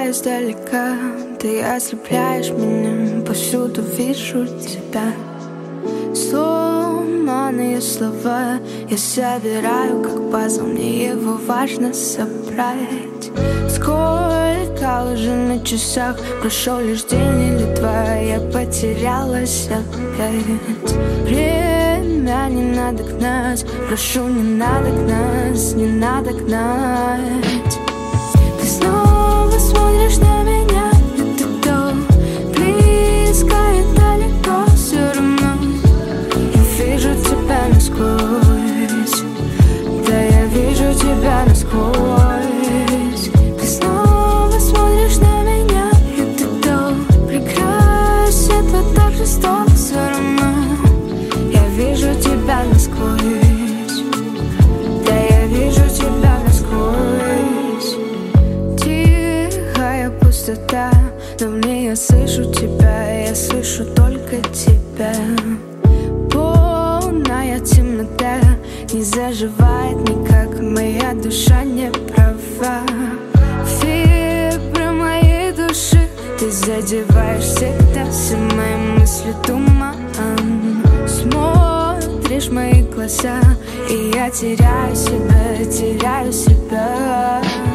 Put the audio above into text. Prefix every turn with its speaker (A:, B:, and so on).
A: тебя издалека. Ты ослепляешь меня, повсюду вижу тебя. Сломанные слова я собираю, как пазл, мне его важно собрать. Сколько уже на часах, прошел лишь день или два, я потерялась опять. Время не надо гнать, прошу, не надо гнать, не надо гнать. Ты снова смотришь на меня, это то близко и далеко, все равно я вижу тебя насквозь. Да, я вижу тебя насквозь. Ты снова смотришь на меня, это то прекрасен твой торжество, все равно я вижу тебя насквозь. Да, я вижу тебя насквозь. Тихая пустота, но в ней я слышу тебя, я слышу только тебя. Полная темнота не заживает никак, моя душа не права. Фибры моей души ты задеваешь всегда, все мои мысли туман. Смотришь в мои глаза, и я теряю себя, теряю себя.